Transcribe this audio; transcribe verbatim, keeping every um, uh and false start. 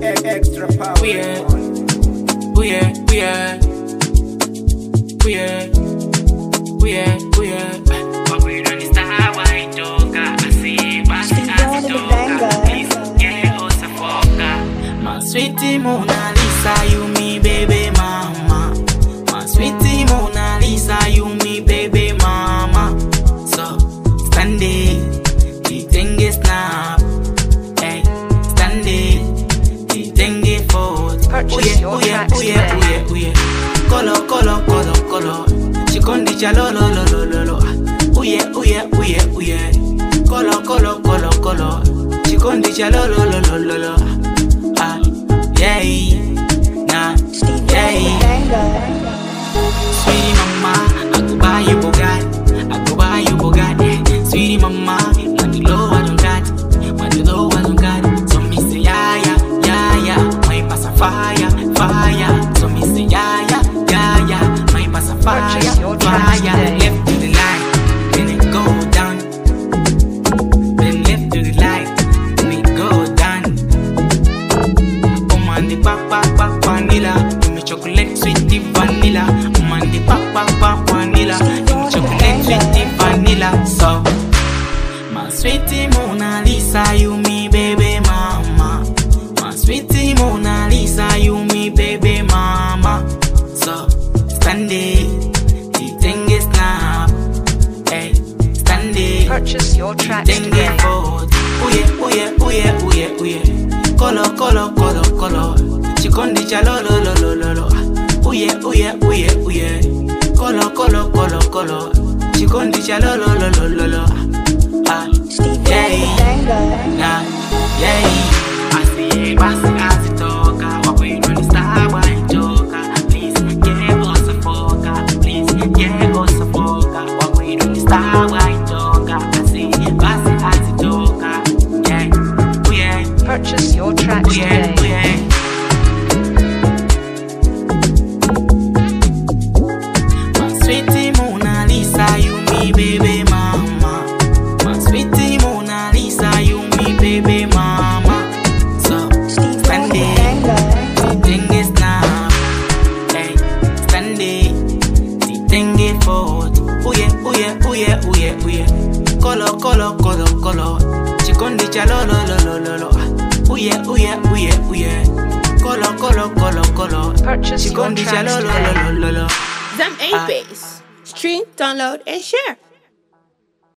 Extra power. Oh yeah, oh yeah, oh yeah, oh yeah, oh yeah, oh yeah. But we don't start white joker. I see, but I joker. Please get us a fucker. My sweetie Mona Lisa, you me baby mama. My sweetie Mona Lisa, you me baby mama. So stand it, the thing is snap. Hey, stand it, the thing is forward. Purchase your tracks oh yeah, oh yeah, oh yeah. Color, color, color, color. She con dicha lo lo lo lo lo lo. Oh yeah, oh yeah, oh yeah, oh yeah. Color, color, color, color. She con dicha lo lo lo lo lo lo. Ah, yeah, nah, yeah. Sweetie mama, I go buy you Bugatti. I go buy you Bugatti. Sweetie mama, when you low I don't got, when you low I don't got. So me say yeah yeah yeah yeah, my pass a fire fire. So me say yeah yeah yeah yeah, my pass a fire fire. Left to the line, then it go down. Then left to the light, then it go down. Oh man, the pop pop pop vanilla, give me chocolate sweet the vanilla. Oh man, the pop pop pop vanilla, give me chocolate sweet the vanilla. So my sweetie Mona Lisa, you me baby mama. My sweetie Mona Lisa, you me baby mama. So stand it, the thing is snap. Hey, stand it, Purchase your the tracks thing today. is forward. Oh yeah, oh yeah, oh yeah, oh yeah, oh yeah. Color, color, color, color. She con dicha lo lo lo lo lo lo. Oh yeah, oh yeah, oh yeah, oh yeah. Color, color, color, color. She con dicha lo lo lo lo lo lo. Ah, yeah, nah, yeah. I see, I see, I see talker. What we don't start by joker. Please give us a fucker. Please give us a fucker. What we don't start by joker. I see, I see, I see talker. Yeah, oh yeah, Purchase your tracks oh yeah, oh today. yeah. My sweetie Mona Lisa, you me baby mama. My sweetie Mona Lisa, you me baby mama. So stand it, the thing is snap. Hey, stand it, the thing is forward. Oh yeah, oh yeah, oh yeah, oh yeah, oh yeah. Color, color, color, color. She con dicha lo lo lo lo lo lo. Oh yeah, oh yeah, oh yeah, oh yeah. Color, color, color, color. Purchase She your con dicha tracks lo lo today. lo lo lo lo. Zam eight Base. Stream, download, and share.